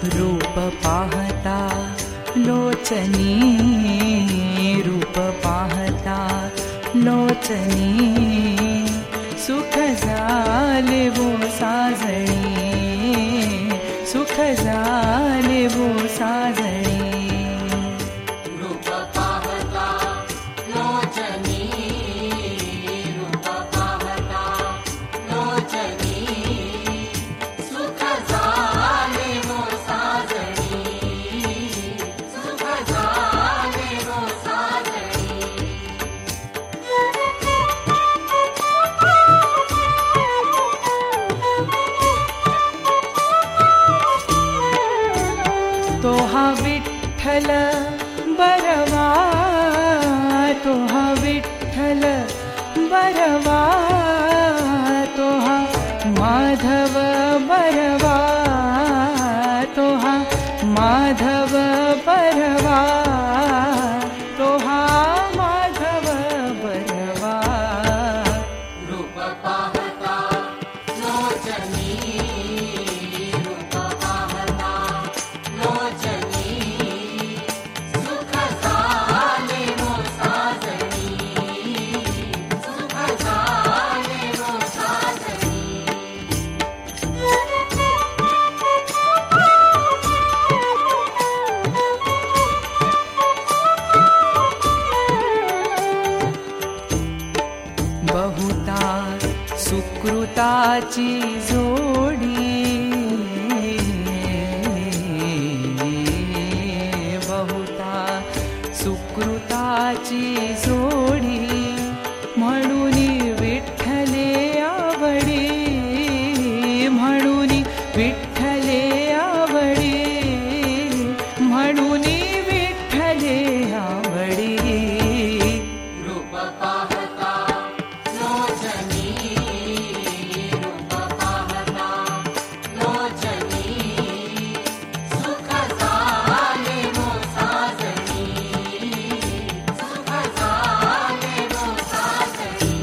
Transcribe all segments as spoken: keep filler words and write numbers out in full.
रूप पाहता लोचनी, रूप पाहता लोचनी, सुख झाले वो साजणी, सुख झाले वो साजणी. रूप पाहता लोचनी, रूप पाहता लोचनी, सुख झाले वो साजणी, सुख झाले वो साजणी. तो हा विठ्ठल बरवा, तो हा विठ्ठल बरवा, तो हा माधव बरवा, तो हा माधव बरवा, तो हा माधव बरवा. रूप पाहता लोचनी, रूप पाहता लोचनी, सुख झाले वो साजणी, सुख झाले वो साजणी. बहुता सुकृताची जोडी, बहुता सुकृताची जोडी, म्हणून विठ्ठले आवडी, म्हणून विठ्ठले आवडी, म्हणून विठ्ठले आवडी. रूप पाहता लोचनी, रूप पाहता लोचनी, सुख झाले वो साजणी, सुख झाले वो साजणी.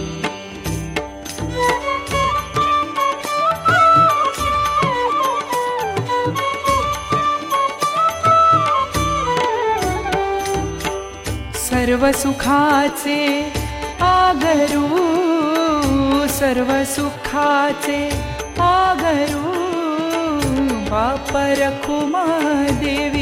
सर्व सुखाचे आगरू, सर्व सुखाचे आगरू, बाप रखुमा देवी